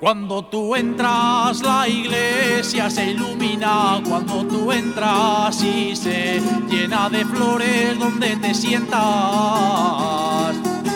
Cuando tú entras la iglesia se ilumina, cuando tú entras y se llena de flores donde te sientas.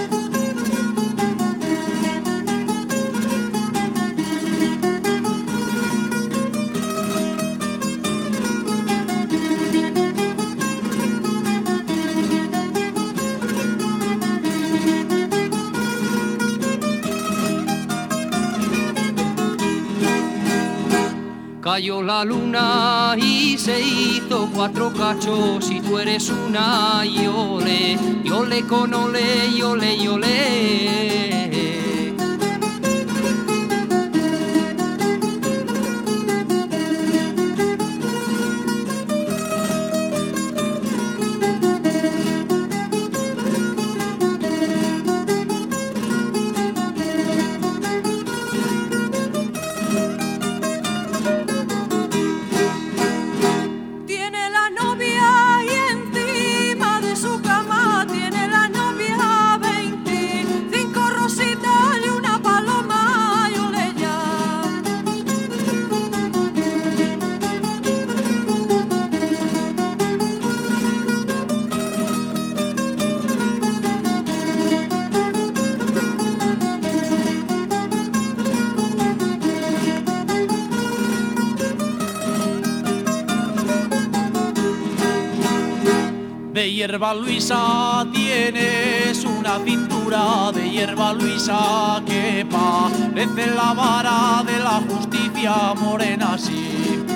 Cayó la luna y se hizo 4 cachos y tú eres una y ole, y ole con ole, y ole, y ole. De hierba Luisa tienes una cintura, de hierba Luisa que parece la vara de la justicia morena así.